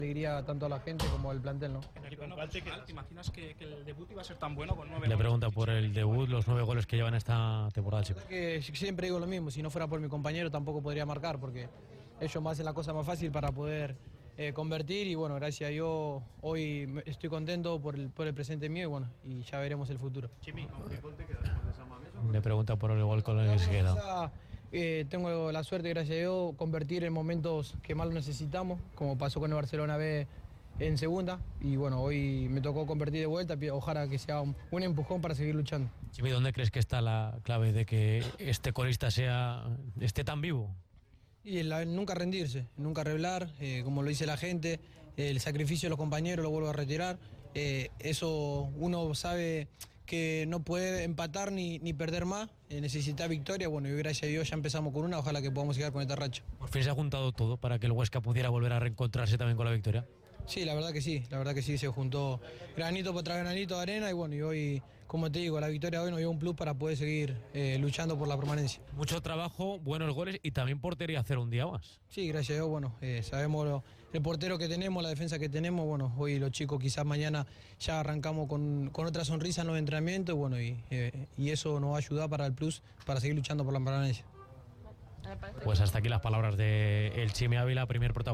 Alegría tanto a la gente como al plantel, ¿no? ¿Te imaginas que el debut iba a ser tan bueno con 9 Le goles? pregunta por el debut, los 9 goles que llevan esta temporada, chicos. Que siempre digo lo mismo, si no fuera por mi compañero tampoco podría marcar, porque ellos me hacen la cosa más fácil para poder convertir y bueno, gracias a Dios hoy estoy contento por el presente mío y bueno, y ya veremos el futuro. Le pregunta por el gol con el que se queda. Tengo la suerte, gracias a Dios, convertir en momentos que más lo necesitamos, como pasó con el Barcelona B en segunda. Y bueno, hoy me tocó convertir de vuelta, ojalá que sea un empujón para seguir luchando. Chimi, ¿dónde crees que está la clave de que este colista esté tan vivo? Y nunca rendirse, nunca revelar, como lo dice la gente, el sacrificio de los compañeros lo vuelvo a retirar. Eso uno sabe que no puede empatar ni perder más, necesita victoria, bueno, y gracias a Dios ya empezamos con una, ojalá que podamos llegar con esta racha. Por fin se ha juntado todo para que el Huesca pudiera volver a reencontrarse también con la victoria. Sí, la verdad que sí, se juntó granito por tras granito de arena y bueno, y hoy, como te digo, la victoria hoy nos dio un plus para poder seguir luchando por la permanencia. Mucho trabajo, buenos goles y también portería cero un día más. Sí, gracias a Dios, bueno, sabemos el portero que tenemos, la defensa que tenemos, bueno, hoy los chicos quizás mañana ya arrancamos con otra sonrisa en los entrenamientos, bueno, y eso nos va a ayudar para el plus, para seguir luchando por la permanencia. Pues hasta aquí las palabras de el Chimi Ávila, primer protagonista.